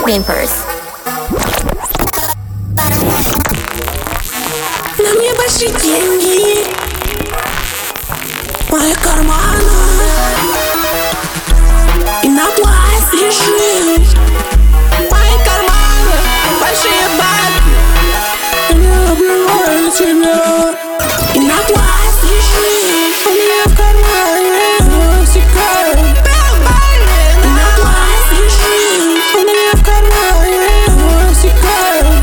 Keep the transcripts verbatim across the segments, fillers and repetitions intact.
Вимперс. На мне большие деньги, мои карманы, и на платье лежит. Мои карманы, большие бабки, я обливаю тебя. И на платье лежит, у меня в кармане стекает. И на платье лежит, у меня в кармане стекает.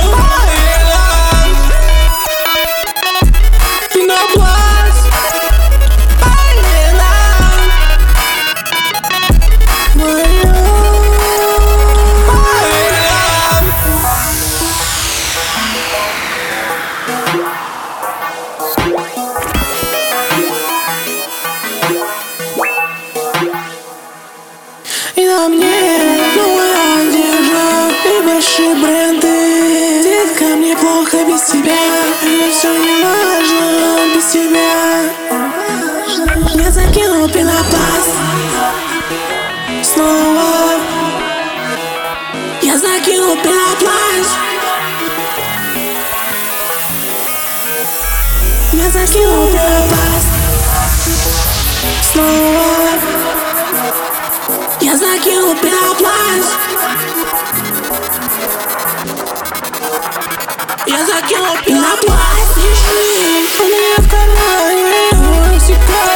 И на мне новая одежда и большие бренды. Детка, мне плохо без тебя, и все не важно без тебя. Я закинул пенопласт снова. Я закинул пенопласт. Я закинул пенопласт снова. Я закинул пенопласт. Я закинул пенопласт. Лежит у меня в кармане стекает.